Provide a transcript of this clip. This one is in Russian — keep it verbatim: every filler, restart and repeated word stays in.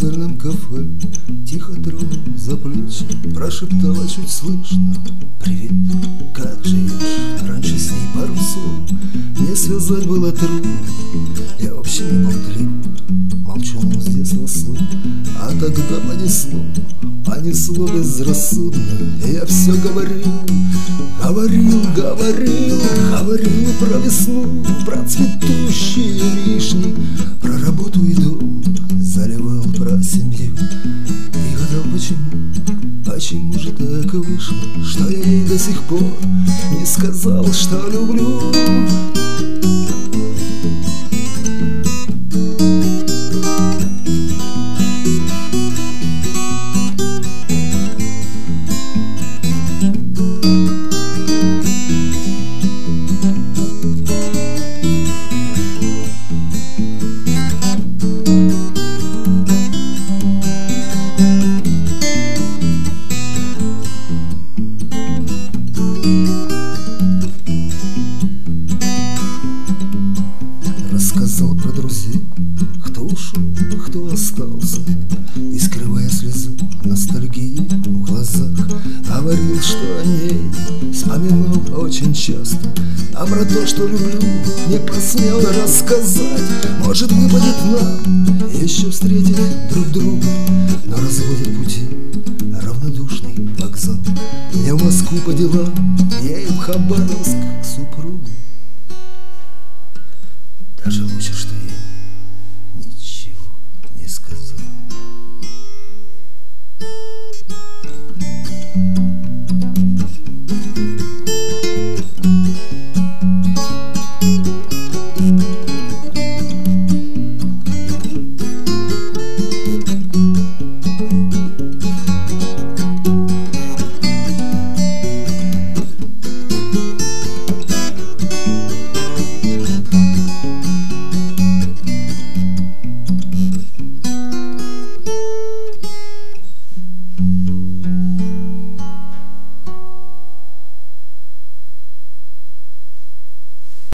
вокзальном кафе тихо тронул за плечи, прошептала чуть слышно: «Привет, как живешь?» Раньше с ней пару слов мне связать было трудно. Я вообще не болтлив, молчаным с детства слыл, а тогда понесло, понесло безрассудно. И я все говорил, говорил, говорил, говорил про весну, про цветущие вишни, про работу и дом, заливал про семью и гадал, почему, почему же так вышло, что я ей до сих пор не сказал, что люблю. Рассказал про друзей, кто ушел, кто остался, и, скрывая слезы ностальгии в глазах, говорил, что о ней вспоминал очень часто, а про то, что люблю, не посмел рассказать. Может, выпадет нам еще встретить друг друга, но разводит пути равнодушный вокзал. Мне в Москву по делам, ей в Хабаровск к супругу. Даже лучше, что я ничего не сказал.